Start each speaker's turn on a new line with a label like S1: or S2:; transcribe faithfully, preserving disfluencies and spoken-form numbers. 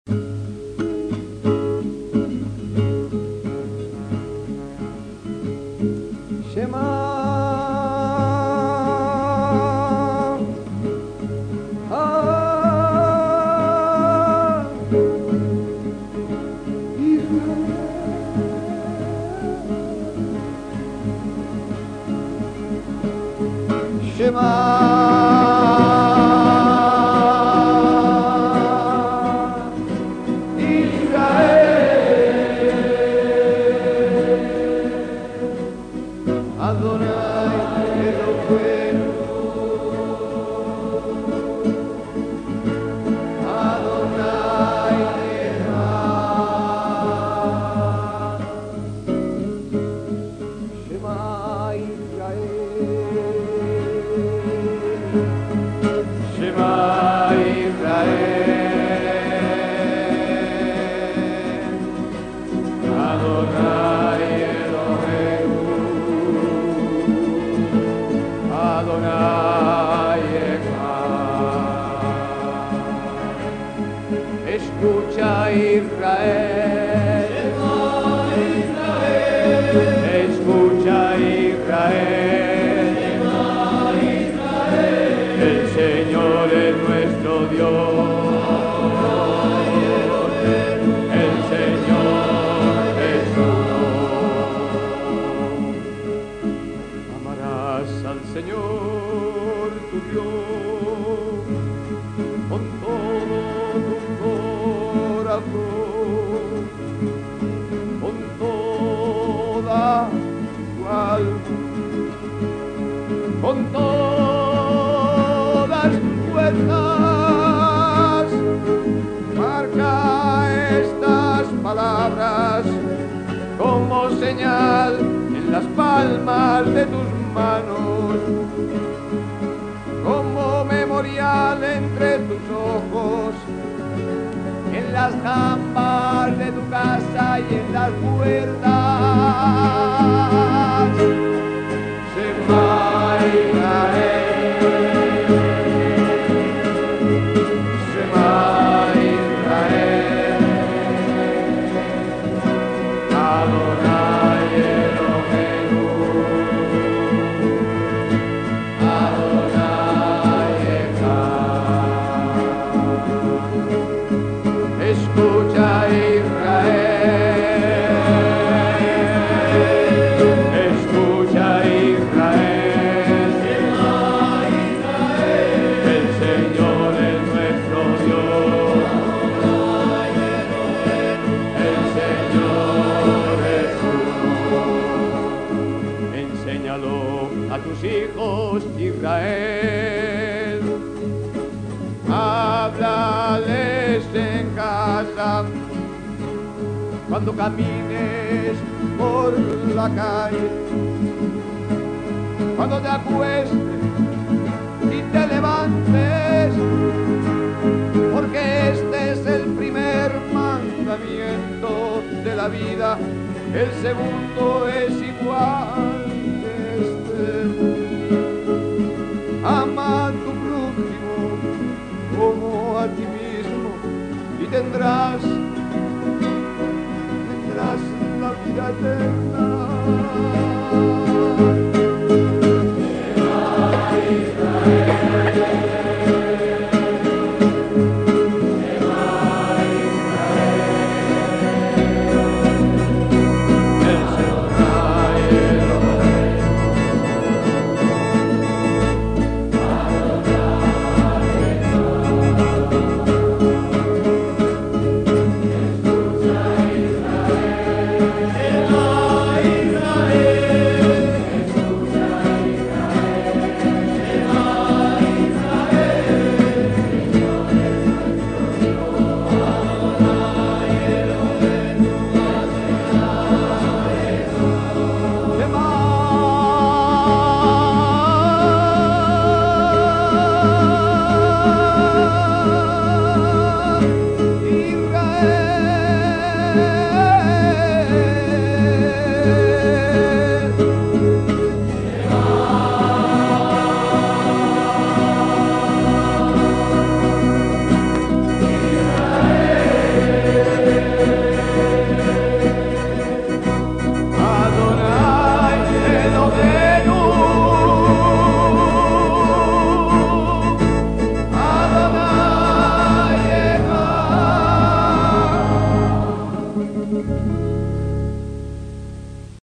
S1: Shema ah, Shema Adonai Eloheinu, Adonai Echad, Shema Israel, Shema Israel, Adonai Adonai Echad. Escucha Israel, escucha Israel, el Señor es nuestro Dios, el Señor es uno. Amarás al Señor tu Dios con todo tu corazón, con toda tu alma, con todas tus fuerzas. Marca estas palabras como señal en las palmas de tus manos, como memorial entre tus ojos, en las jambas de tu casa y en las puertas. Shema Israel, Shema Israel, Adonai Eloheinu, Adonai Echad. Escucha Israel, escucha Israel, el Señor es nuestro Dios, el Señor es uno. Enséñalo a tus hijos Israel, háblales en casa, cuando camines por la calle, cuando te acuestes y te levantes, porque este es el primer mandamiento de la vida, el segundo es igual que este: ama a tu prójimo como a ti mismo, y tendrás, tendrás la vida eterna.